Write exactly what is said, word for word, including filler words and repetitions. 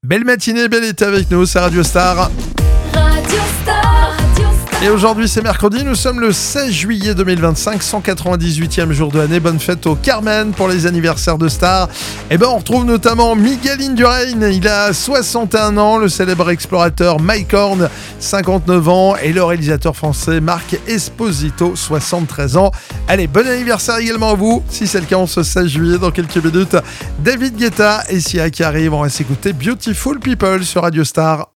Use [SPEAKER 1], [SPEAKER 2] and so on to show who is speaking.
[SPEAKER 1] Belle matinée, bel été avec nous, c'est Radio Star.
[SPEAKER 2] Radio Star, Radio Star.
[SPEAKER 1] Et aujourd'hui c'est mercredi, nous sommes le seize juillet deux mille vingt-cinq, cent quatre-vingt-dix-huitième jour de l'année. Bonne fête au Carmen pour les anniversaires de stars. Et ben on retrouve notamment Miguel Indurain, il a soixante et un ans, le célèbre explorateur Mike Horn, cinquante-neuf ans, et le réalisateur français Marc Esposito, soixante-treize ans. Allez, bon anniversaire également à vous, si c'est le cas en ce seize juillet. Dans quelques minutes, David Guetta et Sia qui arrivent, on va s'écouter Beautiful People sur Radio Star.